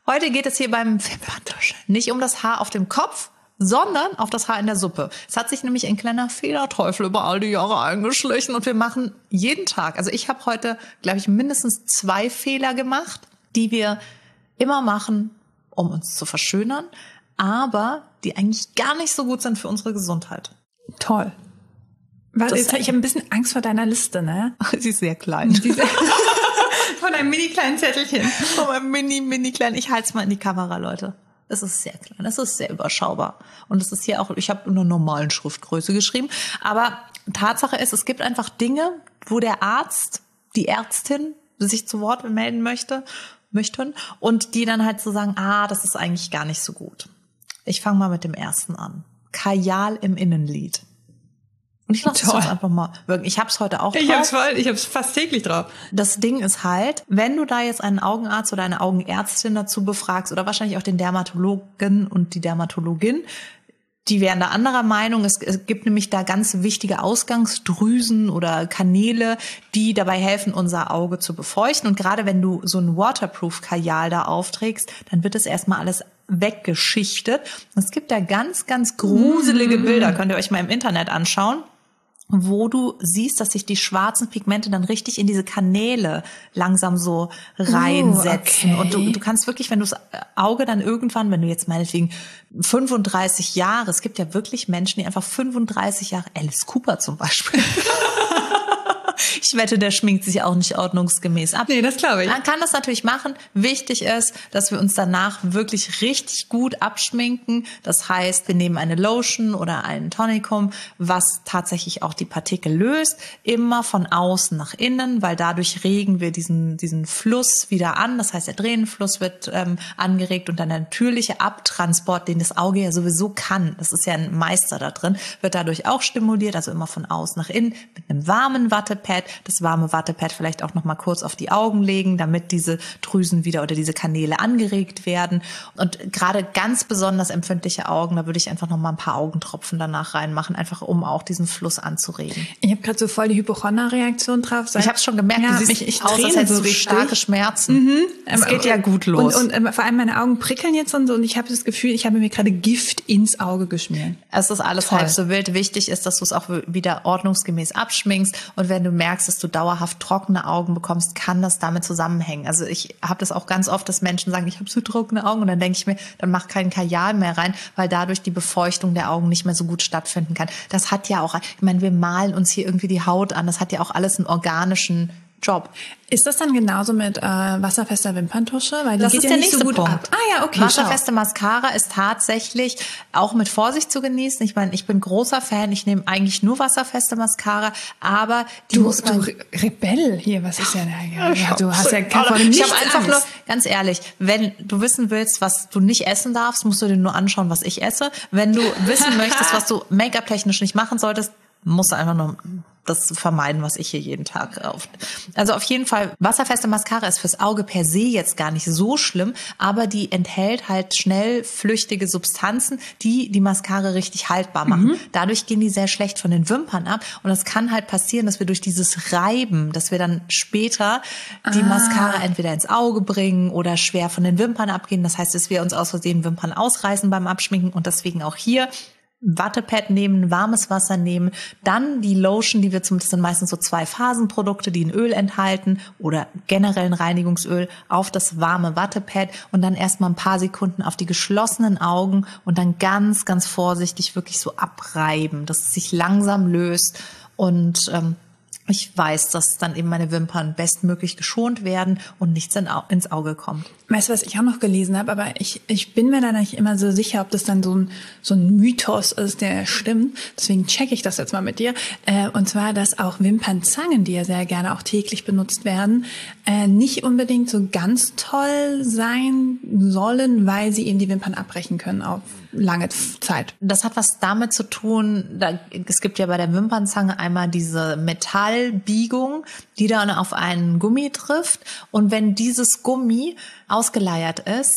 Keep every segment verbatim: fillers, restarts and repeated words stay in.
Heute geht es hier beim Wimperntuschen nicht um das Haar auf dem Kopf, sondern auf das Haar in der Suppe. Es hat sich nämlich ein kleiner Fehlerteufel über all die Jahre eingeschlichen und wir machen jeden Tag, also ich habe heute, glaube ich, mindestens zwei Fehler gemacht, die wir immer machen, um uns zu verschönern, aber die eigentlich gar nicht so gut sind für unsere Gesundheit. Toll. Warte, jetzt, ich habe ein bisschen Angst vor deiner Liste, ne? Sie ist sehr klein. Von einem mini kleinen Zettelchen. Von einem mini, mini kleinen. Ich halte es mal in die Kamera, Leute. Es ist sehr klein, es ist sehr überschaubar. Und es ist hier auch, ich habe in einer normalen Schriftgröße geschrieben. Aber Tatsache ist, es gibt einfach Dinge, wo der Arzt, die Ärztin sich zu Wort melden möchte, möchten und die dann halt so sagen, ah, das ist eigentlich gar nicht so gut. Ich fange mal mit dem ersten an. Kajal im Innenlid. Und ich lasse es jetzt einfach mal wirken. Ich habe es heute auch drauf. Ich habe es voll, ich habe es fast täglich drauf. Das Ding ist halt, wenn du da jetzt einen Augenarzt oder eine Augenärztin dazu befragst oder wahrscheinlich auch den Dermatologen und die Dermatologin, die wären da anderer Meinung. Es, es gibt nämlich da ganz wichtige Ausgangsdrüsen oder Kanäle, die dabei helfen, unser Auge zu befeuchten. Und gerade wenn du so ein Waterproof-Kajal da aufträgst, dann wird das erstmal alles weggeschichtet. Es gibt da ganz, ganz gruselige Bilder, könnt ihr euch mal im Internet anschauen, wo du siehst, dass sich die schwarzen Pigmente dann richtig in diese Kanäle langsam so reinsetzen. Oh, okay. Und du, du kannst wirklich, wenn du das Auge dann irgendwann, wenn du jetzt meinetwegen fünfunddreißig Jahre, es gibt ja wirklich Menschen, die einfach fünfunddreißig Jahre, Alice Cooper zum Beispiel, ich wette, der schminkt sich auch nicht ordnungsgemäß ab. Nee, das glaube ich. Man kann das natürlich machen. Wichtig ist, dass wir uns danach wirklich richtig gut abschminken. Das heißt, wir nehmen eine Lotion oder ein Tonikum, was tatsächlich auch die Partikel löst. Immer von außen nach innen, weil dadurch regen wir diesen, diesen Fluss wieder an. Das heißt, der Tränenfluss wird ähm, angeregt und der natürliche Abtransport, den das Auge ja sowieso kann, das ist ja ein Meister da drin, wird dadurch auch stimuliert. Also immer von außen nach innen mit einem warmen Wattepad. Das warme Wattepad vielleicht auch noch mal kurz auf die Augen legen, damit diese Drüsen wieder oder diese Kanäle angeregt werden. Und gerade ganz besonders empfindliche Augen, da würde ich einfach noch mal ein paar Augentropfen danach reinmachen, einfach um auch diesen Fluss anzuregen. Ich habe gerade so voll die Hypochonder-Reaktion drauf. Ich habe es schon gemerkt, ja, du siehst mich, ich aus, als hättest du starke Schmerzen. Mhm. Es ähm, geht und, ja gut los. Und, und vor allem meine Augen prickeln jetzt und so und ich habe das Gefühl, ich habe mir gerade Gift ins Auge geschmiert. Es ist alles Toll. halb so wild. Wichtig ist, dass du es auch wieder ordnungsgemäß abschminkst. Und wenn du merkst, dass du dauerhaft trockene Augen bekommst, kann das damit zusammenhängen. Also ich habe das auch ganz oft, dass Menschen sagen, ich habe so trockene Augen. Und dann denke ich mir, dann mach keinen Kajal mehr rein, weil dadurch die Befeuchtung der Augen nicht mehr so gut stattfinden kann. Das hat ja auch, ich meine, wir malen uns hier irgendwie die Haut an. Das hat ja auch alles einen organischen Job. Ist das dann genauso mit äh, wasserfester Wimperntusche? Weil die das geht ist ja der nicht nächste so gut Punkt. ab. Ah ja, okay. Wasserfeste Mascara ist tatsächlich auch mit Vorsicht zu genießen. Ich meine, ich bin großer Fan. Ich nehme eigentlich nur wasserfeste Mascara, aber die Du, muss man... du Rebell hier, was ist ja da? Ja, du hast ja keine Ich nichts habe einfach Angst. nur, ganz ehrlich, wenn du wissen willst, was du nicht essen darfst, musst du dir nur anschauen, was ich esse. Wenn du wissen möchtest, was du Make-up-technisch nicht machen solltest, musst du einfach nur das vermeiden, was ich hier jeden Tag auf. Also auf jeden Fall, wasserfeste Mascara ist fürs Auge per se jetzt gar nicht so schlimm, aber die enthält halt schnell flüchtige Substanzen, die die Mascara richtig haltbar machen. Mhm. Dadurch gehen die sehr schlecht von den Wimpern ab und es kann halt passieren, dass wir durch dieses Reiben, dass wir dann später die ah. Mascara entweder ins Auge bringen oder schwer von den Wimpern abgehen. Das heißt, dass wir uns aus Versehen Wimpern ausreißen beim Abschminken und deswegen auch hier Wattepad nehmen, warmes Wasser nehmen, dann die Lotion, die wir zum, das sind meistens so zwei Phasenprodukte, die ein Öl enthalten oder generell ein Reinigungsöl auf das warme Wattepad und dann erstmal ein paar Sekunden auf die geschlossenen Augen und dann ganz, ganz vorsichtig wirklich so abreiben, dass es sich langsam löst und ähm, ich weiß, dass dann eben meine Wimpern bestmöglich geschont werden und nichts in, ins Auge kommt. Weißt du, was ich auch noch gelesen habe, aber ich, ich bin mir da nicht immer so sicher, ob das dann so ein, so ein Mythos ist, der stimmt. Deswegen checke ich das jetzt mal mit dir. Äh, und zwar, dass auch Wimpernzangen, die ja sehr gerne auch täglich benutzt werden, äh, nicht unbedingt so ganz toll sein sollen, weil sie eben die Wimpern abbrechen können auf lange Zeit. Das hat was damit zu tun, da, es gibt ja bei der Wimpernzange einmal diese Metallbiegung, die dann auf einen Gummi trifft. Und wenn dieses Gummi ausgeleiert ist,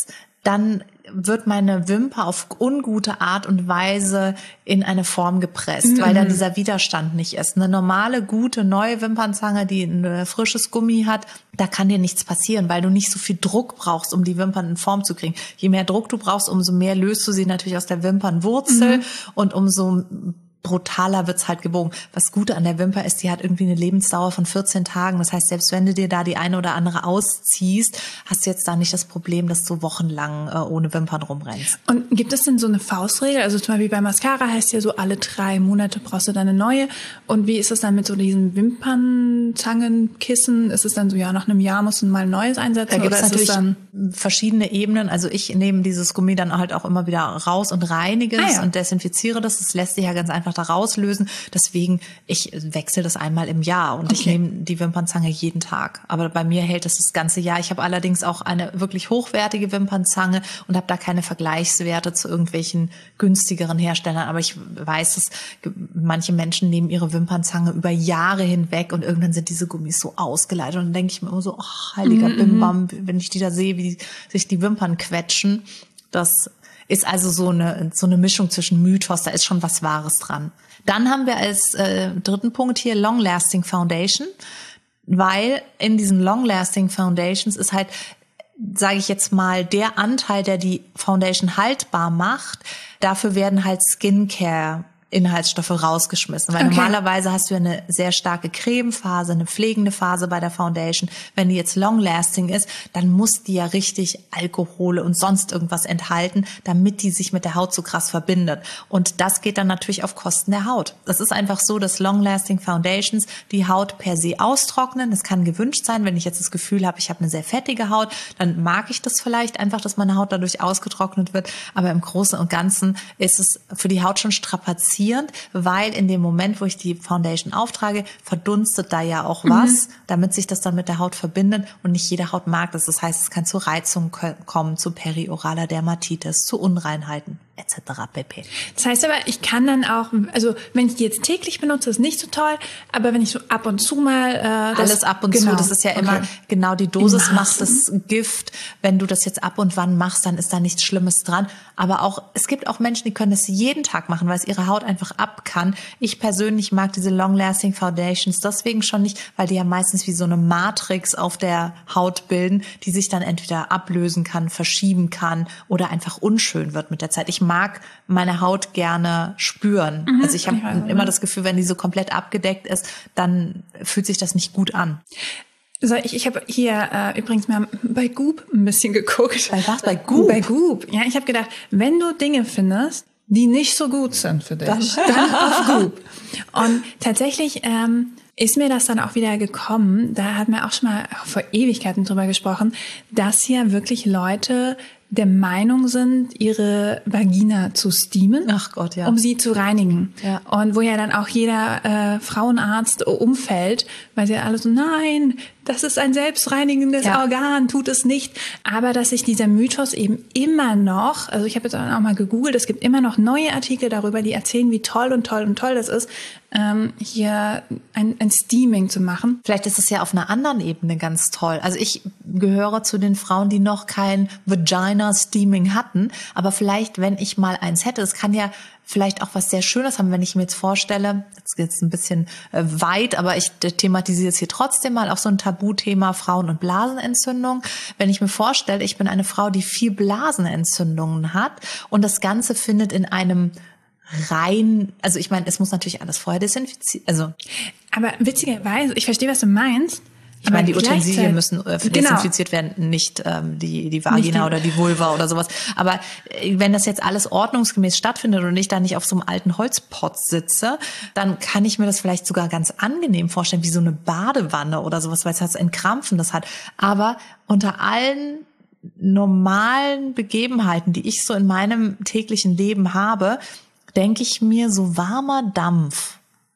dann wird meine Wimper auf ungute Art und Weise in eine Form gepresst, mhm. weil dann dieser Widerstand nicht ist. Eine normale, gute, neue Wimpernzange, die ein frisches Gummi hat, da kann dir nichts passieren, weil du nicht so viel Druck brauchst, um die Wimpern in Form zu kriegen. Je mehr Druck du brauchst, umso mehr löst du sie natürlich aus der Wimpernwurzel mhm. und umso brutaler wird's halt gebogen. Was Gute an der Wimper ist, die hat irgendwie eine Lebensdauer von vierzehn Tagen. Das heißt, selbst wenn du dir da die eine oder andere ausziehst, hast du jetzt da nicht das Problem, dass du wochenlang äh, ohne Wimpern rumrennst. Und gibt es denn so eine Faustregel? Also zum Beispiel bei Mascara heißt ja so, alle drei Monate brauchst du dann eine neue. Und wie ist es dann mit so diesen Wimpernzangenkissen? Ist es dann so, ja, nach einem Jahr musst du mal ein neues einsetzen? Da gibt es natürlich dann verschiedene Ebenen. Also ich nehme dieses Gummi dann halt auch immer wieder raus und reinige ah, es ja. und desinfiziere das. Das lässt sich ja ganz einfach da rauslösen. Deswegen, ich wechsle das einmal im Jahr und okay. ich nehme die Wimpernzange jeden Tag. Aber bei mir hält es das ganze Jahr. Ich habe allerdings auch eine wirklich hochwertige Wimpernzange und habe da keine Vergleichswerte zu irgendwelchen günstigeren Herstellern. Aber ich weiß, dass manche Menschen nehmen ihre Wimpernzange über Jahre hinweg und irgendwann sind diese Gummis so ausgeleitet. Und dann denke ich mir immer so, oh, heiliger mm-hmm. Bimbam, wenn ich die da sehe, wie sich die Wimpern quetschen. Das ist also so eine, so eine Mischung zwischen Mythos, da ist schon was Wahres dran. Dann haben wir als äh, dritten Punkt hier Long-Lasting Foundation, weil in diesen Long-Lasting Foundations ist halt, sage ich jetzt mal, der Anteil, der die Foundation haltbar macht, dafür werden halt Skincare Inhaltsstoffe rausgeschmissen, weil okay. normalerweise hast du ja eine sehr starke Cremephase, eine pflegende Phase bei der Foundation. Wenn die jetzt long-lasting ist, dann muss die ja richtig Alkohole und sonst irgendwas enthalten, damit die sich mit der Haut so krass verbindet. Und das geht dann natürlich auf Kosten der Haut. Das ist einfach so, dass long-lasting Foundations die Haut per se austrocknen. Das kann gewünscht sein, wenn ich jetzt das Gefühl habe, ich habe eine sehr fettige Haut, dann mag ich das vielleicht einfach, dass meine Haut dadurch ausgetrocknet wird. Aber im Großen und Ganzen ist es für die Haut schon strapazierend, weil in dem Moment, wo ich die Foundation auftrage, verdunstet da ja auch was, mhm. damit sich das dann mit der Haut verbindet und nicht jede Haut mag das. Das heißt, es kann zu Reizungen kommen, zu perioraler Dermatitis, zu Unreinheiten et cetera pp. Das heißt aber, ich kann dann auch, also wenn ich die jetzt täglich benutze, ist nicht so toll, aber wenn ich so ab und zu mal äh, das, alles ab und genau. zu, das ist ja immer okay. genau die Dosis macht das Gift. Wenn du das jetzt ab und wann machst, dann ist da nichts Schlimmes dran. Aber auch es gibt auch Menschen, die können das jeden Tag machen, weil es ihre Haut einfach ab kann. Ich persönlich mag diese Long-Lasting Foundations deswegen schon nicht, weil die ja meistens wie so eine Matrix auf der Haut bilden, die sich dann entweder ablösen kann, verschieben kann oder einfach unschön wird mit der Zeit. Ich mag meine Haut gerne spüren. Mhm, also ich habe ja, immer ja. das Gefühl, wenn die so komplett abgedeckt ist, dann fühlt sich das nicht gut an. So, ich, ich habe hier äh, übrigens mal bei Goop ein bisschen geguckt. Bei was? Bei Goop? Bei Goop. Ja, ich habe gedacht, wenn du Dinge findest, die nicht so gut sind für dich, dann, dann auf Goop. Und tatsächlich ähm, ist mir das dann auch wieder gekommen, da hat man auch schon mal vor Ewigkeiten drüber gesprochen, dass hier wirklich Leute der Meinung sind, ihre Vagina zu steamen, ach Gott, ja, um sie zu reinigen. Ja. Und wo ja dann auch jeder äh, Frauenarzt umfällt, weil sie alle so, nein, das ist ein selbstreinigendes ja. Organ, tut es nicht. Aber dass sich dieser Mythos eben immer noch, also ich habe jetzt auch mal gegoogelt, es gibt immer noch neue Artikel darüber, die erzählen, wie toll und toll und toll das ist, ähm, hier ein, ein Steaming zu machen. Vielleicht ist es ja auf einer anderen Ebene ganz toll. Also ich gehöre zu den Frauen, die noch kein Vagina-Steaming hatten, aber vielleicht, wenn ich mal eins hätte, es kann ja vielleicht auch was sehr Schönes haben, wenn ich mir jetzt vorstelle, jetzt geht's ein bisschen äh, weit, aber ich thematisiere es hier trotzdem mal, auch so ein Tabuthema Frauen- und Blasenentzündung. Wenn ich mir vorstelle, ich bin eine Frau, die viel Blasenentzündungen hat und das Ganze findet in einem rein, also ich meine, es muss natürlich alles vorher desinfiziert, also. Aber witzigerweise, ich verstehe, was du meinst. Ich meine, die Utensilien müssen äh, genau. desinfiziert werden, nicht ähm, die die Vagina die. oder die Vulva oder sowas. Aber äh, wenn das jetzt alles ordnungsgemäß stattfindet und ich da nicht auf so einem alten Holzpott sitze, dann kann ich mir das vielleicht sogar ganz angenehm vorstellen, wie so eine Badewanne oder sowas, weil es halt ein Krampfen das hat. Aber unter allen normalen Begebenheiten, die ich so in meinem täglichen Leben habe, denke ich mir, so warmer Dampf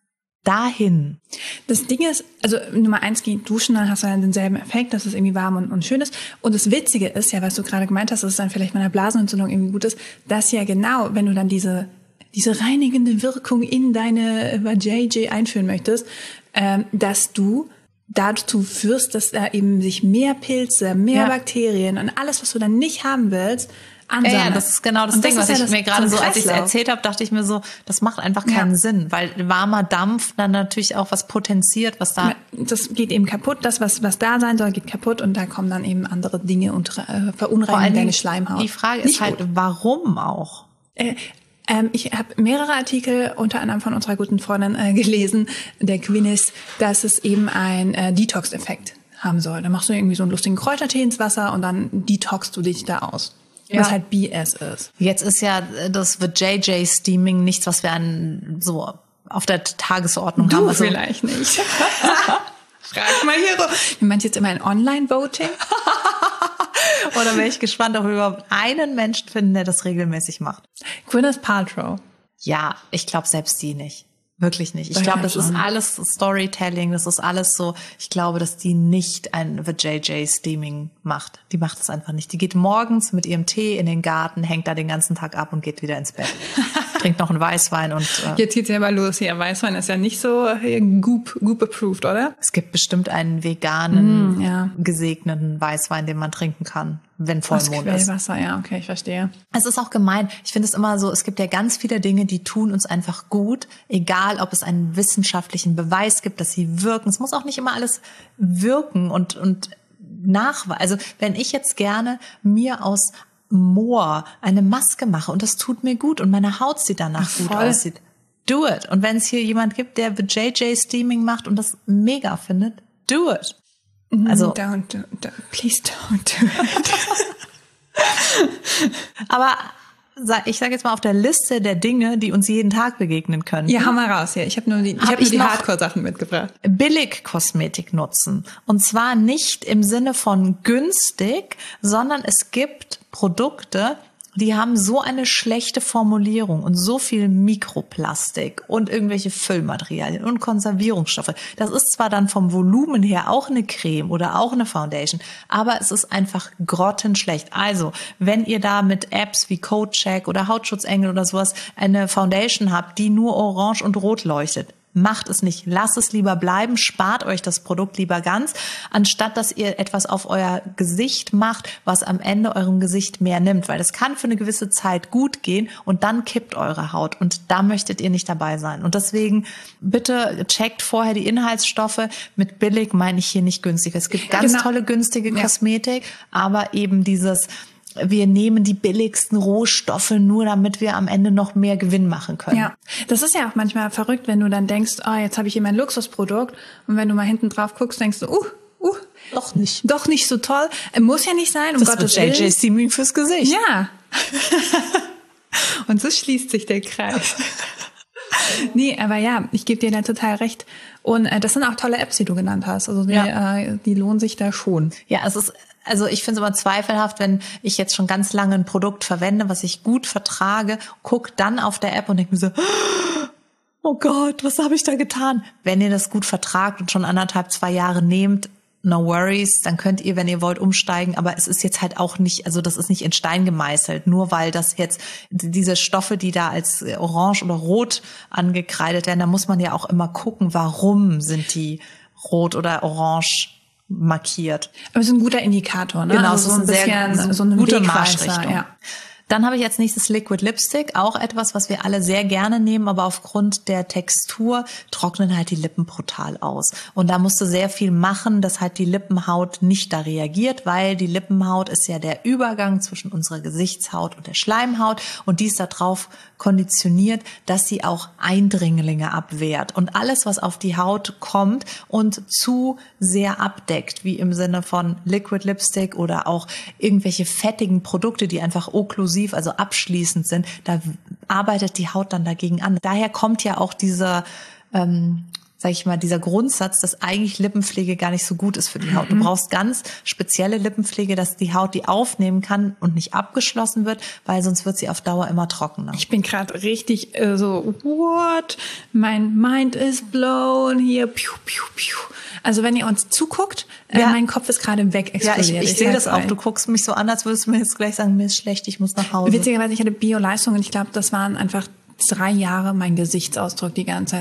dahin. Das Ding ist, also Nummer eins, geh duschen, dann hast du dann denselben Effekt, dass es irgendwie warm und, und schön ist. Und das Witzige ist ja, was du gerade gemeint hast, dass es dann vielleicht bei einer Blasenentzündung irgendwie gut ist, dass ja genau, wenn du dann diese diese reinigende Wirkung in deine Vajayjay einführen möchtest, ähm, dass du dazu führst, dass da eben sich mehr Pilze, mehr Ja. Bakterien und alles, was du dann nicht haben willst, ansammeln. Ja, ja, das ist genau das Und Ding, ist was ja ich das- mir gerade so so, ein als ich es Kreislauf. erzählt habe, dachte ich mir so, das macht einfach keinen Ja. Sinn, weil warmer Dampf dann natürlich auch was potenziert, was da... Das geht eben kaputt, das, was, was da sein soll, geht kaputt und da kommen dann eben andere Dinge und äh, Vor allen verunreinigen deine Dingen, Schleimhaut. die Frage ist Nicht halt, gut. warum auch? Äh, ähm, ich habe mehrere Artikel, unter anderem von unserer guten Freundin, äh, gelesen, der Quinnis, dass es eben ein äh, Detox-Effekt haben soll. Da machst du irgendwie so einen lustigen Kräutertee ins Wasser und dann detoxst du dich da aus. Ja. Was halt B S ist. Jetzt ist ja das V J J Steaming nichts, was wir an, so auf der Tagesordnung haben. Also, vielleicht nicht. Frag mal hier. Du meinst jetzt immer ein Online-Voting? oder wäre ich gespannt, ob wir überhaupt einen Menschen finden, der das regelmäßig macht. Gwyneth Paltrow. Ja, ich glaube selbst die nicht. Wirklich nicht. Ich Doch, glaube, ja, das ist schon. alles Storytelling, das ist alles so. Ich glaube, dass die nicht ein V J J Steaming macht. Die macht es einfach nicht. Die geht morgens mit ihrem Tee in den Garten, hängt da den ganzen Tag ab und geht wieder ins Bett. Trinkt noch einen Weißwein und äh, Jetzt geht's ja mal los hier. Weißwein ist ja nicht so äh, Goop, Goop approved, oder? es gibt bestimmt einen veganen, Mm, ja. gesegneten Weißwein, den man trinken kann, wenn Aus Vollmond ist. Quellwasser, ja, okay, ich verstehe. Es ist auch gemein. Ich finde es immer so, es gibt ja ganz viele Dinge, die tun uns einfach gut, egal ob es einen wissenschaftlichen Beweis gibt, dass sie wirken. Es muss auch nicht immer alles wirken und, und nachweisen. Also wenn ich jetzt gerne mir aus Moor eine Maske mache und das tut mir gut und meine Haut sieht danach Voll. gut aussieht, do it. Und wenn es hier jemand gibt, der V J J Steaming macht und das mega findet, do it. Also, Don't, do, don't, please don't do it. aber sa- ich sage jetzt mal auf der Liste der Dinge, die uns jeden Tag begegnen können. Ja, hau mal raus hier. Ich habe nur die, ich Hab hab nur ich die noch- Hardcore-Sachen mitgebracht. Billigkosmetik nutzen. Und zwar nicht im Sinne von günstig, sondern es gibt Produkte, die haben so eine schlechte Formulierung und so viel Mikroplastik und irgendwelche Füllmaterialien und Konservierungsstoffe. Das ist zwar dann vom Volumen her auch eine Creme oder auch eine Foundation, aber es ist einfach grottenschlecht. Also, wenn ihr da mit Apps wie CodeCheck oder Hautschutzengel oder sowas eine Foundation habt, die nur orange und rot leuchtet, macht es nicht. Lasst es lieber bleiben. Spart euch das Produkt lieber ganz, anstatt dass ihr etwas auf euer Gesicht macht, was am Ende eurem Gesicht mehr nimmt. Weil das kann für eine gewisse Zeit gut gehen und dann kippt eure Haut. Und da möchtet ihr nicht dabei sein. Und deswegen bitte checkt vorher die Inhaltsstoffe. Mit billig meine ich hier nicht günstig. Es gibt ganz Genau. tolle günstige Ja. Kosmetik, aber eben dieses... Wir nehmen die billigsten Rohstoffe nur, damit wir am Ende noch mehr Gewinn machen können. Ja, das ist ja auch manchmal verrückt, wenn du dann denkst, oh, jetzt habe ich hier mein Luxusprodukt und wenn du mal hinten drauf guckst, denkst du, uh, uh, Doch nicht. doch nicht so toll. Äh, Muss ja nicht sein, um Das Gottes wird J J Willen. Steaming fürs Gesicht. Ja. Und so schließt sich der Kreis. Nee, aber ja, ich gebe dir da total recht. Und äh, das sind auch tolle Apps, die du genannt hast. Also die, Ja. äh, die lohnen sich da schon. Ja, es ist, also ich finde es immer zweifelhaft, wenn ich jetzt schon ganz lange ein Produkt verwende, was ich gut vertrage, guck dann auf der App und denke mir so, oh Gott, was habe ich da getan? Wenn ihr das gut vertragt und schon anderthalb, zwei Jahre nehmt, no worries, dann könnt ihr, wenn ihr wollt, umsteigen. Aber es ist jetzt halt auch nicht, also das ist nicht in Stein gemeißelt, nur weil das jetzt diese Stoffe, die da als orange oder rot angekreidet werden, da muss man ja auch immer gucken, warum sind die rot oder orange markiert. Aber es ist ein guter Indikator, ne? Genau, also es so ist ein eine sehr bisschen so eine gute Wegweiser, Marschrichtung. ja. Dann habe ich als nächstes Liquid Lipstick, auch etwas, was wir alle sehr gerne nehmen, aber aufgrund der Textur trocknen halt die Lippen brutal aus. Und da musst du sehr viel machen, dass halt die Lippenhaut nicht da reagiert, weil die Lippenhaut ist ja der Übergang zwischen unserer Gesichtshaut und der Schleimhaut und die ist darauf konditioniert, dass sie auch Eindringlinge abwehrt. Und alles, was auf die Haut kommt und zu sehr abdeckt, wie im Sinne von Liquid Lipstick oder auch irgendwelche fettigen Produkte, die einfach okklusiv, also abschließend sind, da arbeitet die Haut dann dagegen an. Daher kommt ja auch dieser, ähm, sag ich mal, dieser Grundsatz, dass eigentlich Lippenpflege gar nicht so gut ist für die Haut. Du brauchst ganz spezielle Lippenpflege, dass die Haut die aufnehmen kann und nicht abgeschlossen wird, weil sonst wird sie auf Dauer immer trockener. Ich bin gerade richtig äh, so, what? Mein Mind is blown hier. Piu, piu, piu. Also wenn ihr uns zuguckt, äh, Ja. mein Kopf ist gerade weg Ja, ich, explodiert. ich sehe das sag's auch. euch. Du guckst mich so an, als würdest du mir jetzt gleich sagen, mir ist schlecht, ich muss nach Hause. Witzigerweise, ich hatte Bio-Leistung und ich glaube, das waren einfach drei Jahre mein Gesichtsausdruck die ganze Zeit so,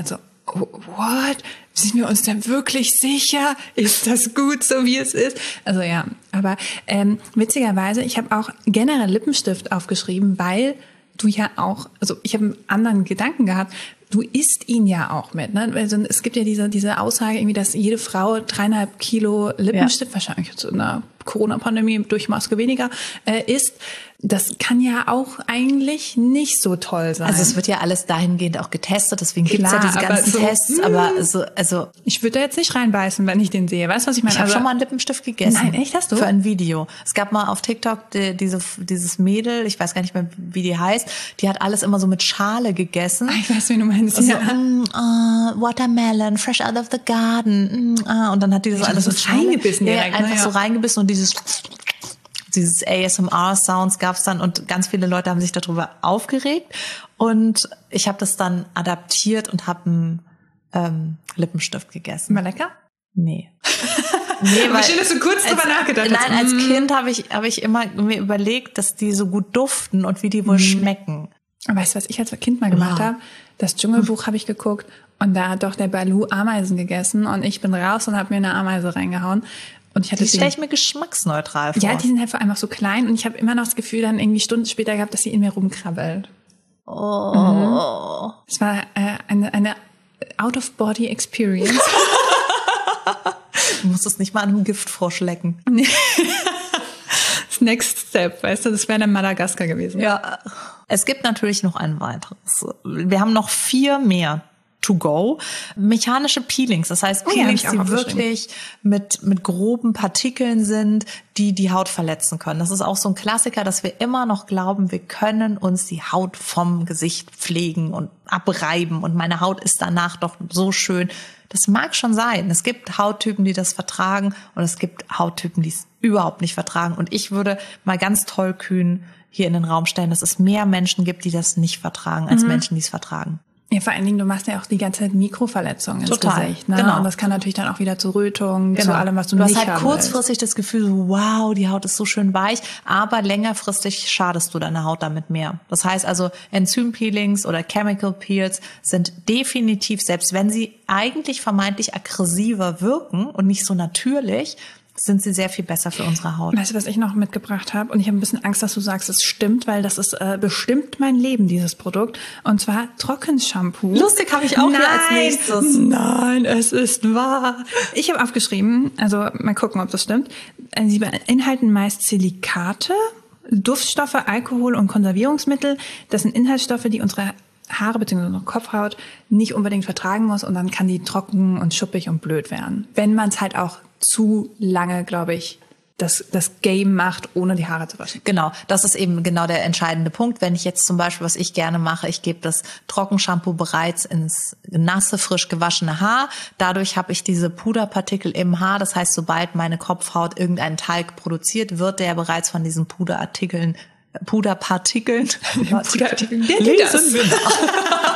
what? Sind wir uns denn wirklich sicher? Ist das gut, so wie es ist? Also ja, aber ähm, witzigerweise, ich habe auch generell Lippenstift aufgeschrieben, weil du ja auch, also ich habe einen anderen Gedanken gehabt, du isst ihn ja auch mit. Ne? Also es gibt ja diese diese Aussage irgendwie, dass jede Frau dreieinhalb Kilo Lippenstift, ja. wahrscheinlich jetzt in der Corona-Pandemie durch Maske weniger, äh, isst. Das kann ja auch eigentlich nicht so toll sein. Also es wird ja alles dahingehend auch getestet, deswegen gibt es ja diese ganzen so, Tests. Mh. Aber so, also ich würde da jetzt nicht reinbeißen, wenn ich den sehe. Weißt du, was ich meine? Ich habe also, schon mal einen Lippenstift gegessen. Nein, echt, hast du? Für ein Video. Es gab mal auf TikTok die, diese, dieses Mädel, ich weiß gar nicht mehr, wie die heißt, die hat alles immer so mit Schale gegessen. Ich weiß, wie du meinst. Also, ja. mm, uh, Watermelon, fresh out of the garden. Mm, uh, und dann hat die das ich alles so reingebissen. Ja, direkt, einfach ne? so reingebissen und dieses Dieses A S M R-Sounds gab's dann und ganz viele Leute haben sich darüber aufgeregt. Und ich habe das dann adaptiert und habe einen ähm, Lippenstift gegessen. War lecker? Nee. Nee, weil schön, dass du kurz drüber nachgedacht hast. Nein, als Kind habe ich, hab ich immer mir überlegt, dass die so gut duften und wie die wohl mm. schmecken. Weißt du, was ich als Kind mal gemacht wow. habe? Das Dschungelbuch habe ich geguckt und da hat doch der Balu Ameisen gegessen und ich bin raus und habe mir eine Ameise reingehauen. Und ich hatte die stelle ich mir geschmacksneutral vor. Ja, die sind halt einfach so klein und ich habe immer noch das Gefühl dann irgendwie Stunden später gehabt, dass sie in mir rumkrabbelt. Oh. Mhm. Es war äh, eine, eine Out-of-Body-Experience. Du musst es nicht mal an einem Giftfrosch lecken. Nee. Das Next Step, weißt du, das wäre dann Madagaskar gewesen. Ja. Es gibt natürlich noch ein weiteres. Wir haben noch vier mehr to go. Mechanische Peelings, das heißt Peelings, oh ja, die wirklich mit mit groben Partikeln sind, die die Haut verletzen können. Das ist auch so ein Klassiker, dass wir immer noch glauben, wir können uns die Haut vom Gesicht pflegen und abreiben und meine Haut ist danach doch so schön. Das mag schon sein. Es gibt Hauttypen, die das vertragen und es gibt Hauttypen, die es überhaupt nicht vertragen. Und ich würde mal ganz tollkühn hier in den Raum stellen, dass es mehr Menschen gibt, die das nicht vertragen, als mhm. Menschen, die es vertragen. Ja, vor allen Dingen, du machst ja auch die ganze Zeit Mikroverletzungen ins Total. Gesicht. Ne? Genau. Und das kann natürlich dann auch wieder zu Rötungen, genau. zu allem, was du, du nicht hast halt haben kurzfristig willst. Das Gefühl, so, wow, die Haut ist so schön weich, aber längerfristig schadest du deiner Haut damit mehr. Das heißt also, Enzympeelings oder Chemical Peels sind definitiv, selbst wenn sie eigentlich vermeintlich aggressiver wirken und nicht so natürlich, sind sie sehr viel besser für unsere Haut. Weißt du, was ich noch mitgebracht habe? Und ich habe ein bisschen Angst, dass du sagst, es stimmt, weil das ist äh, bestimmt mein Leben, dieses Produkt. Und zwar Trockenshampoo. Lustig, habe ich auch nein, hier als nächstes. Nein, es ist wahr. Ich habe aufgeschrieben, also mal gucken, ob das stimmt. Sie beinhalten meist Silikate, Duftstoffe, Alkohol und Konservierungsmittel. Das sind Inhaltsstoffe, die unsere Haare bzw. unsere Kopfhaut nicht unbedingt vertragen muss und dann kann die trocken und schuppig und blöd werden. Wenn man es halt auch zu lange, glaube ich, das, das Game macht, ohne die Haare zu waschen. Genau, das ist eben genau der entscheidende Punkt. Wenn ich jetzt zum Beispiel, was ich gerne mache, ich gebe das Trockenshampoo bereits ins nasse, frisch gewaschene Haar. Dadurch habe ich diese Puderpartikel im Haar. Das heißt, sobald meine Kopfhaut irgendeinen Talg produziert, wird der bereits von diesen Puderartikeln Puderpartikeln. Puderartikeln. Lesen wir nach.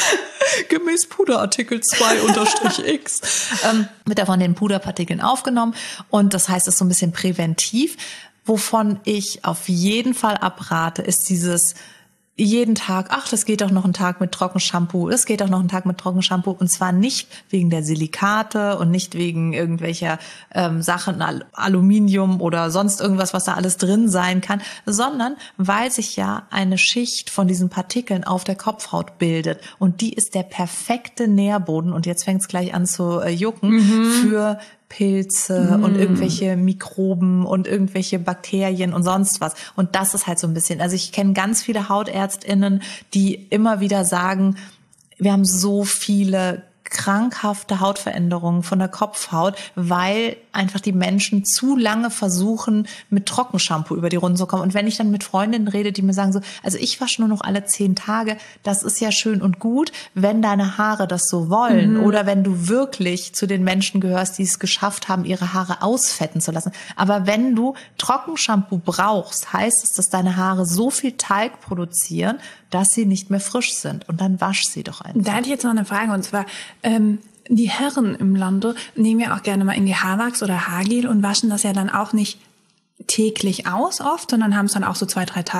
Gemäß Puderartikel zwei unterstrich x ähm, wird er von den Puderpartikeln aufgenommen und das heißt, es ist so ein bisschen präventiv. Wovon ich auf jeden Fall abrate, ist dieses jeden Tag, ach, das geht doch noch ein Tag mit Trockenshampoo, das geht doch noch ein Tag mit Trockenshampoo und zwar nicht wegen der Silikate und nicht wegen irgendwelcher ähm, Sachen, Al- Aluminium oder sonst irgendwas, was da alles drin sein kann, sondern weil sich ja eine Schicht von diesen Partikeln auf der Kopfhaut bildet und die ist der perfekte Nährboden und jetzt fängt es gleich an zu äh, jucken mhm. für Pilze mm. und irgendwelche Mikroben und irgendwelche Bakterien und sonst was. Und das ist halt so ein bisschen, also ich kenne ganz viele HautärztInnen, die immer wieder sagen, wir haben so viele krankhafte Hautveränderungen von der Kopfhaut, weil einfach die Menschen zu lange versuchen, mit Trockenshampoo über die Runden zu kommen. Und wenn ich dann mit Freundinnen rede, die mir sagen so, also ich wasche nur noch alle zehn Tage, das ist ja schön und gut, wenn deine Haare das so wollen mhm. oder wenn du wirklich zu den Menschen gehörst, die es geschafft haben, ihre Haare ausfetten zu lassen. Aber wenn du Trockenshampoo brauchst, heißt es, dass deine Haare so viel Talg produzieren, dass sie nicht mehr frisch sind. Und dann wasch sie doch einfach. Da hatte ich jetzt noch eine Frage, und zwar, ähm, die Herren im Lande nehmen ja auch gerne mal irgendwie Haarwachs oder Haargel und waschen das ja dann auch nicht täglich aus oft, sondern haben es dann auch so zwei, drei Tage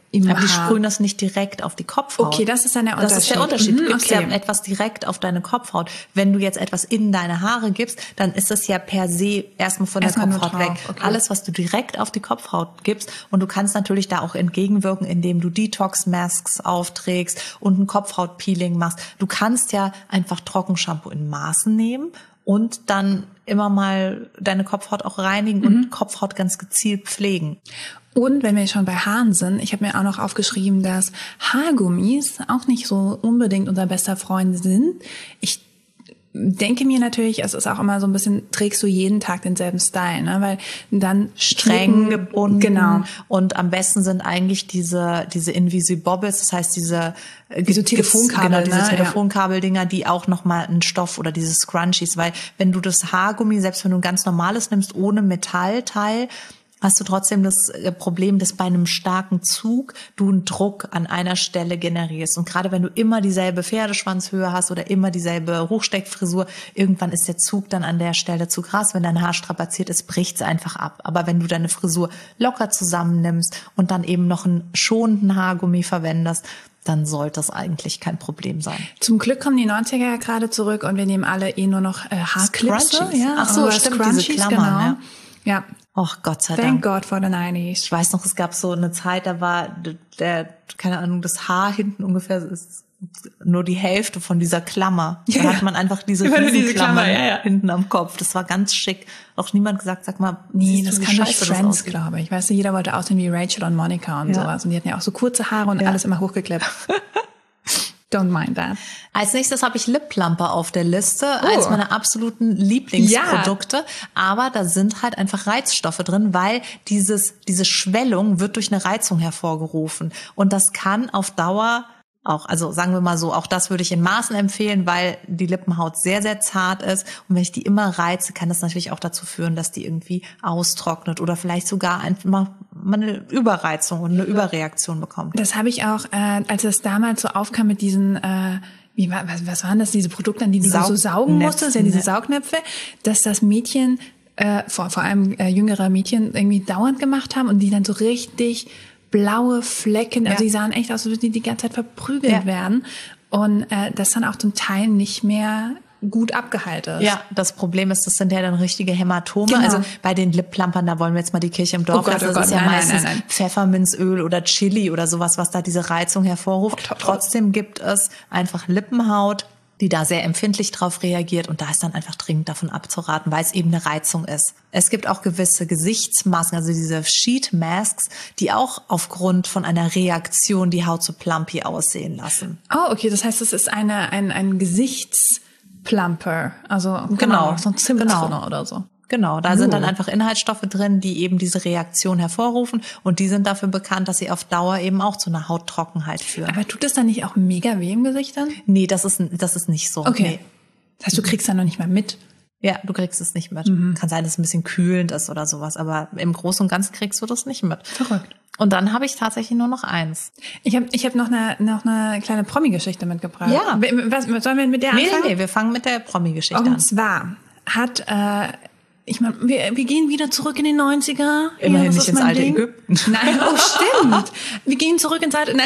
im Aber die Haar. sprühen das nicht direkt auf die Kopfhaut. Okay, das ist dann der Unterschied. Das ist der Unterschied. Du Mhm, gibst okay. ja etwas direkt auf deine Kopfhaut. Wenn du jetzt etwas in deine Haare gibst, dann ist es ja per se erstmal von Erstmal der nur Kopfhaut drauf, weg. okay. Alles, was du direkt auf die Kopfhaut gibst, und du kannst natürlich da auch entgegenwirken, indem du Detox-Masks aufträgst und ein Kopfhautpeeling machst. Du kannst ja einfach Trockenshampoo in Maßen nehmen und dann immer mal deine Kopfhaut auch reinigen und Mhm. Kopfhaut ganz gezielt pflegen. Und wenn wir schon bei Haaren sind, ich habe mir auch noch aufgeschrieben, dass Haargummis auch nicht so unbedingt unser bester Freund sind. Ich denke mir natürlich, es ist auch immer so ein bisschen, trägst du jeden Tag denselben Style, ne? Weil dann Streng knicken- gebunden. Genau. Und am besten sind eigentlich diese, diese Invisibobbles, das heißt diese, äh, Diese Telefonkabel, genau, diese ne? Ja. Telefonkabeldinger, die auch nochmal einen Stoff oder diese Scrunchies, weil wenn du das Haargummi, selbst wenn du ein ganz normales nimmst, ohne Metallteil, hast du trotzdem das äh, Problem, dass bei einem starken Zug du einen Druck an einer Stelle generierst. Und gerade wenn du immer dieselbe Pferdeschwanzhöhe hast oder immer dieselbe Hochsteckfrisur, irgendwann ist der Zug dann an der Stelle zu krass. Wenn dein Haar strapaziert ist, bricht's einfach ab. Aber wenn du deine Frisur locker zusammennimmst und dann eben noch einen schonenden Haargummi verwendest, dann sollte das eigentlich kein Problem sein. Zum Glück kommen die neunziger ja gerade zurück und wir nehmen alle eh nur noch äh, Haarclipse. Scrunchies. Ja, Ach so, oder stimmt, diese Scrunchies, Klammern, genau. ja. Ja, Och, Gott sei thank Dank. God for the nineties. Ich weiß noch, es gab so eine Zeit, da war der, keine Ahnung, das Haar hinten ungefähr ist nur die Hälfte von dieser Klammer. Da Ja, hat man einfach diese immer nur diese Riesenklammer Klammer, ja, ja. hinten am Kopf. Das war ganz schick. Auch niemand gesagt, sag mal, Nee, siehst das du, wie kam durch scheiße das Friends, aussieht? glaube ich. Weißt du, jeder wollte aussehen wie Rachel und Monica und Ja. sowas. Und die hatten ja auch so kurze Haare und Ja. alles immer hochgeklippt. Don't mind that. Als nächstes habe ich Lip Plumper auf der Liste. Oh. Eines meiner absoluten Lieblingsprodukte. Aber da sind halt einfach Reizstoffe drin, weil dieses, diese Schwellung wird durch eine Reizung hervorgerufen. Und das kann auf Dauer auch, also sagen wir mal so, auch das würde ich in Maßen empfehlen, weil die Lippenhaut sehr, sehr zart ist. Und wenn ich die immer reize, kann das natürlich auch dazu führen, dass die irgendwie austrocknet oder vielleicht sogar einfach mal eine Überreizung und eine Überreaktion bekommt. Das habe ich auch, äh, als das damals so aufkam mit diesen, äh, wie war, was, was waren das, diese Produkte, an die du so saugen Saugnäpfen, musstest, ja, diese ne? Saugnäpfe, dass das Mädchen, äh, vor, vor allem äh, jüngere Mädchen, irgendwie dauernd gemacht haben und die dann so richtig blaue Flecken, also Ja. die sahen echt aus, als würden die die ganze Zeit verprügelt Ja. werden. Und äh, das dann auch zum Teil nicht mehr gut abgeheilt ist. Ja, das Problem ist, das sind ja dann richtige Hämatome. Genau. Also bei den Lip-Plumpern, da wollen wir jetzt mal die Kirche im Dorf Oh Gott, lassen. oh Das ist Gott, ja nein, meistens nein, nein, nein. Pfefferminzöl oder Chili oder sowas, was da diese Reizung hervorruft. Oh, toll. Trotzdem gibt es einfach Lippenhaut, die da sehr empfindlich drauf reagiert. Und da ist dann einfach dringend davon abzuraten, weil es eben eine Reizung ist. Es gibt auch gewisse Gesichtsmasken, also diese Sheet Masks, die auch aufgrund von einer Reaktion die Haut so plumpy aussehen lassen. Oh, okay, das heißt, es ist eine, ein, ein Gesichtsplumper. Also genau, Genau, so ein Zimtdünner genau. oder so. Genau, da sind dann Uh. einfach Inhaltsstoffe drin, die eben diese Reaktion hervorrufen. Und die sind dafür bekannt, dass sie auf Dauer eben auch zu einer Hauttrockenheit führen. Aber tut das dann nicht auch mega weh im Gesicht dann? Nee, das ist, das ist nicht so. Okay. Nee. Das heißt, du kriegst dann noch nicht mal mit. Ja, du kriegst es nicht mit. Mhm. Kann sein, dass es ein bisschen kühlend ist oder sowas, aber im Großen und Ganzen kriegst du das nicht mit. Verrückt. Und dann habe ich tatsächlich nur noch eins. Ich habe ich hab noch eine, noch eine kleine Promi-Geschichte mitgebracht. Ja. Was, was sollen wir mit der Nee, anfangen? nee, nee, wir fangen mit der Promi-Geschichte Und an. zwar hat, äh, ich meine, wir, wir gehen wieder zurück in die neunziger. Immerhin das nicht ist ins mein alte Ding. Ägypten. Nein, oh stimmt. Wir gehen zurück ins alte, nein.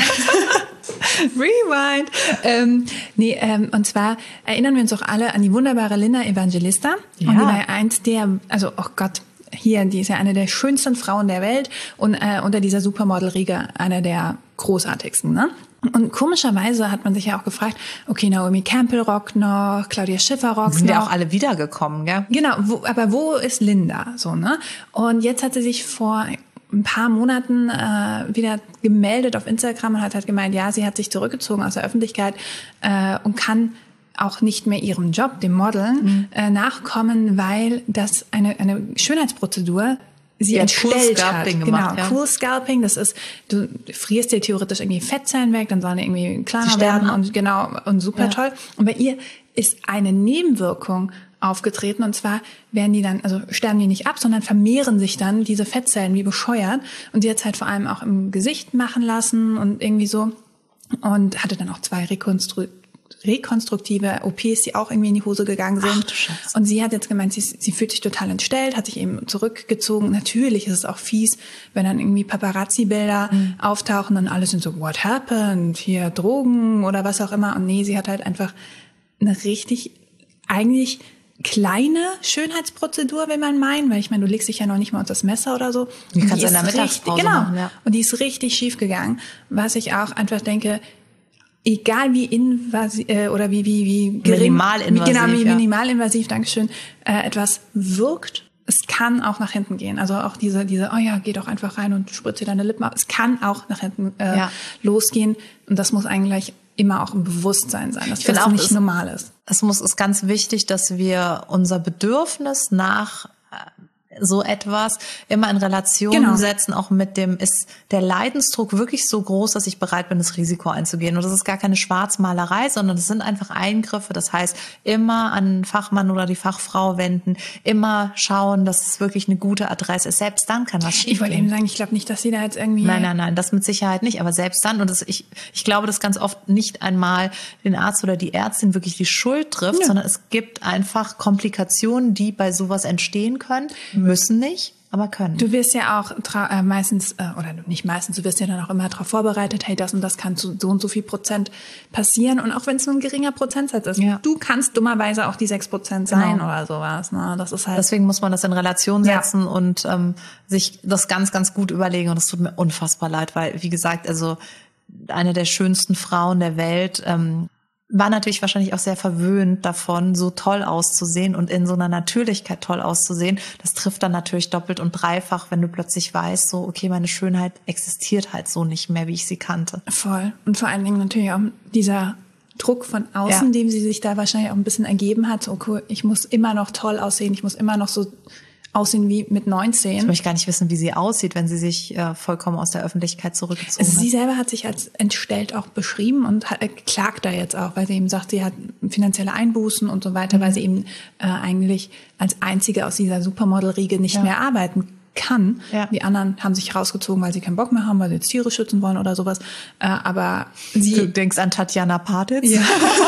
Rewind. Ähm, nee, ähm, und zwar erinnern wir uns auch alle an die wunderbare Linda Evangelista. Ja. Und die war ja eins der, also, oh Gott, hier, die ist ja eine der schönsten Frauen der Welt und äh, unter dieser Supermodel-Riege eine der großartigsten, ne? Und komischerweise hat man sich ja auch gefragt, okay, Naomi Campbell rockt noch, Claudia Schiffer rockt Sind noch. ja auch alle wiedergekommen, gell? Genau, wo, aber wo ist Linda? So, ne? Und jetzt hat sie sich vor ein paar Monaten äh, wieder gemeldet auf Instagram und hat halt gemeint, ja, sie hat sich zurückgezogen aus der Öffentlichkeit äh, und kann auch nicht mehr ihrem Job, dem Modeln, mhm. äh, nachkommen, weil das eine, eine Schönheitsprozedur sie Ja, entstellt Cool hat. Scalping Genau, gemacht, ja. Cool Scalping, das ist, du frierst dir theoretisch irgendwie Fettzellen weg, dann sollen die irgendwie Die kleiner sterben werden ab. und genau, und super Ja. toll. Und bei ihr ist eine Nebenwirkung aufgetreten und zwar werden die dann, also sterben die nicht ab, sondern vermehren sich dann diese Fettzellen wie bescheuert und die hat es halt vor allem auch im Gesicht machen lassen und irgendwie so und hatte dann auch zwei Rekonstru rekonstruktive O Ps, die auch irgendwie in die Hose gegangen sind. Ach, und sie hat jetzt gemeint, sie, sie fühlt sich total entstellt, hat sich eben zurückgezogen. Natürlich ist es auch fies, wenn dann irgendwie Paparazzi-Bilder mhm. auftauchen und alle sind so, what happened? Hier Drogen oder was auch immer. Und nee, sie hat halt einfach eine richtig, eigentlich kleine Schönheitsprozedur, will man meinen, weil ich meine, du legst dich ja noch nicht mal unter das Messer oder so. Die kannst du in der Mittagspause genau. machen, ja. Und die ist richtig schief gegangen, was ich auch einfach denke, egal wie invasiv äh, oder wie wie wie gering, minimalinvasiv, genau, wie ja. minimalinvasiv, Dankeschön, äh, etwas wirkt, es kann auch nach hinten gehen. Also auch diese diese oh ja, geh doch einfach rein und spritze deine Lippen ab. Es kann auch nach hinten äh, ja. losgehen und das muss eigentlich immer auch im Bewusstsein sein, dass das auch, nicht es, normal ist. Es muss ist ganz wichtig, dass wir unser Bedürfnis nach so etwas immer in Relation genau. setzen, auch mit dem, ist der Leidensdruck wirklich so groß, dass ich bereit bin, das Risiko einzugehen. Und das ist gar keine Schwarzmalerei, sondern das sind einfach Eingriffe. Das heißt, immer an den Fachmann oder die Fachfrau wenden, immer schauen, dass es wirklich eine gute Adresse ist. Selbst dann kann was schiefgehen. Ich wollte eben sagen, ich glaube nicht, dass sie da jetzt irgendwie... Nein, nein, nein, das mit Sicherheit nicht. Aber selbst dann, und das, ich, ich glaube, dass ganz oft nicht einmal den Arzt oder die Ärztin wirklich die Schuld trifft, ja. sondern es gibt einfach Komplikationen, die bei sowas entstehen können. Müssen nicht, aber können. Du wirst ja auch tra- äh, meistens, äh, oder nicht meistens, du wirst ja dann auch immer darauf vorbereitet, hey, das und das kann zu so und so viel Prozent passieren. Und auch wenn es nur ein geringer Prozentsatz ist, ja. du kannst dummerweise auch die sechs Prozent sein genau. oder sowas. Ne? Das ist halt. Deswegen muss man das in Relation setzen ja. und ähm, sich das ganz, ganz gut überlegen. Und es tut mir unfassbar leid, weil, wie gesagt, also eine der schönsten Frauen der Welt, ähm, war natürlich wahrscheinlich auch sehr verwöhnt davon, so toll auszusehen und in so einer Natürlichkeit toll auszusehen. Das trifft dann natürlich doppelt und dreifach, wenn du plötzlich weißt, so, okay, meine Schönheit existiert halt so nicht mehr, wie ich sie kannte. Voll. Und vor allen Dingen natürlich auch dieser Druck von außen, ja. dem sie sich da wahrscheinlich auch ein bisschen ergeben hat. So, okay, ich muss immer noch toll aussehen, ich muss immer noch so aussehen wie mit neunzehn. Ich möchte gar nicht wissen, wie sie aussieht, wenn sie sich äh, vollkommen aus der Öffentlichkeit zurückgezogen also hat. Sie selber hat sich als entstellt auch beschrieben und hat, äh, klagt da jetzt auch, weil sie eben sagt, sie hat finanzielle Einbußen und so weiter, mhm. weil sie eben äh, eigentlich als Einzige aus dieser Supermodel-Riege nicht ja. mehr arbeiten kann. Ja. Die anderen haben sich rausgezogen, weil sie keinen Bock mehr haben, weil sie jetzt Tiere schützen wollen oder sowas. Äh, aber sie... Du denkst an Tatjana Patitz? Ja.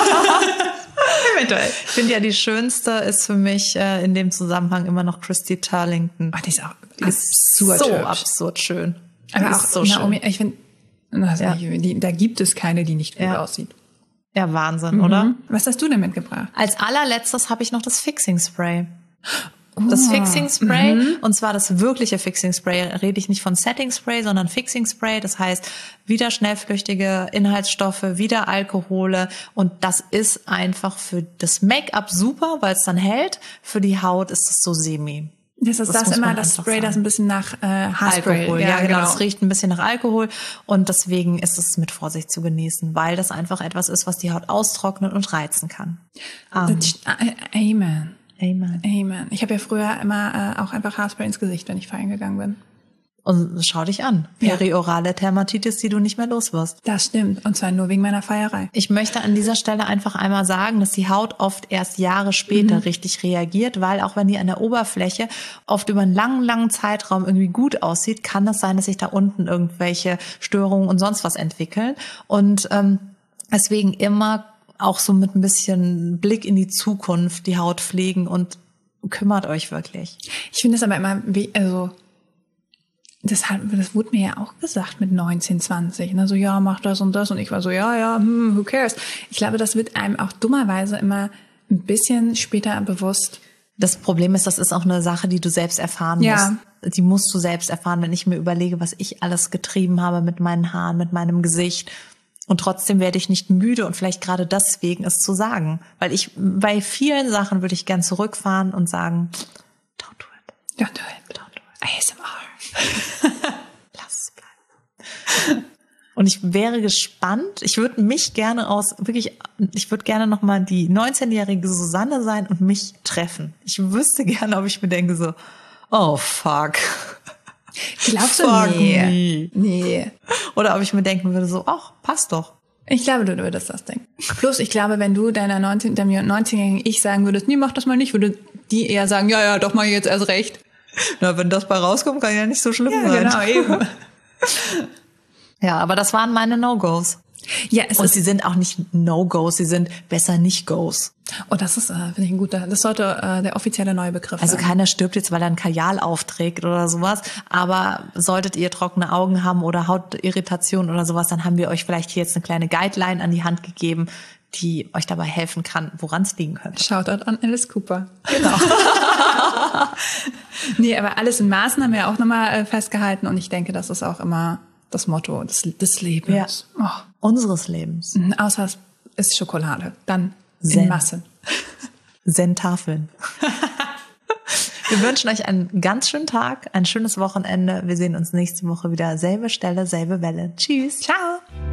Eventuell. Ich finde ja, die schönste ist für mich äh, in dem Zusammenhang immer noch Christy Turlington. Ach, die ist auch die absurd ist so hübsch. absurd schön. Aber die auch so Naomi, schön. Ich finde, also ja. da gibt es keine, die nicht gut ja. aussieht. Ja, Wahnsinn, mhm. oder? Was hast du denn mitgebracht? Als allerletztes habe ich noch das Fixing Spray. Das Fixing Spray, mhm. und zwar das wirkliche Fixing Spray, rede ich nicht von Setting Spray, sondern Fixing Spray, das heißt wieder schnellflüchtige Inhaltsstoffe, wieder Alkohole, und das ist einfach für das Make-up super, weil es dann hält, für die Haut ist es so semi. Das ist das, das immer das Spray, sagen. Das ein bisschen nach äh, Haarspray. Alkohol, ja, ja genau. genau. Das riecht ein bisschen nach Alkohol und deswegen ist es mit Vorsicht zu genießen, weil das einfach etwas ist, was die Haut austrocknet und reizen kann. Um. Amen. Amen. Amen. Ich habe ja früher immer äh, auch einfach Haarspray ins Gesicht, wenn ich feiern gegangen bin. Und schau dich an. Ja. Periorale Dermatitis, die du nicht mehr los wirst. Das stimmt. Und zwar nur wegen meiner Feierei. Ich möchte an dieser Stelle einfach einmal sagen, dass die Haut oft erst Jahre später mhm. richtig reagiert, weil auch wenn die an der Oberfläche oft über einen langen, langen Zeitraum irgendwie gut aussieht, kann es sein, dass sich da unten irgendwelche Störungen und sonst was entwickeln. Und ähm, deswegen immer auch so mit ein bisschen Blick in die Zukunft die Haut pflegen und kümmert euch wirklich. Ich finde das aber immer, wie, also das, hat, das wurde mir ja auch gesagt mit neunzehn, zwanzig. Ne? So, ja, mach das und das. Und ich war so, ja, ja, hm, who cares? Ich glaube, das wird einem auch dummerweise immer ein bisschen später bewusst. Das Problem ist, das ist auch eine Sache, die du selbst erfahren ja. musst. Die musst du selbst erfahren, wenn ich mir überlege, was ich alles getrieben habe mit meinen Haaren, mit meinem Gesicht. Und trotzdem werde ich nicht müde und vielleicht gerade deswegen es zu sagen. Weil ich, bei vielen Sachen würde ich gern zurückfahren und sagen, don't do it. Don't do it. Don't do it. A S M R. Lass es bleiben. Und ich wäre gespannt, ich würde mich gerne aus, wirklich, ich würde gerne nochmal die neunzehnjährige Susanne sein und mich treffen. Ich wüsste gerne, ob ich mir denke so, oh fuck. Glaubst du? Nee. Nee. Oder ob ich mir denken würde so, ach, passt doch. Ich glaube, du würdest das denken. Plus, ich glaube, wenn du deiner neunzehn, deinem neunzehnjährigen Ich sagen würdest, nee, mach das mal nicht, würde die eher sagen, ja, ja, doch mal jetzt erst recht. Na, wenn das bei rauskommt, kann ja nicht so schlimm ja, sein. Genau, eben. Ja, aber das waren meine No-Gos. Ja, es Und ist, sie sind auch nicht No-Gos, sie sind besser nicht Goes. oh, das ist, äh, finde ich ein guter, das sollte äh, der offizielle neue Begriff Also sein. keiner stirbt jetzt, weil er ein Kajal aufträgt oder sowas. Aber solltet ihr trockene Augen haben oder Hautirritation oder sowas, dann haben wir euch vielleicht hier jetzt eine kleine Guideline an die Hand gegeben, die euch dabei helfen kann, woran es liegen könnte. Shoutout an Alice Cooper. Genau. Nee, aber alles in Maßen haben wir auch nochmal äh, festgehalten und ich denke, das ist auch immer das Motto des, des Lebens. Ja. Oh. Unseres Lebens. Mhm, außer es ist Schokolade. Dann Zen. in Massen. Zen-Tafeln. Wir wünschen euch einen ganz schönen Tag, ein schönes Wochenende. Wir sehen uns nächste Woche wieder. Selbe Stelle, selbe Welle. Tschüss. Ciao.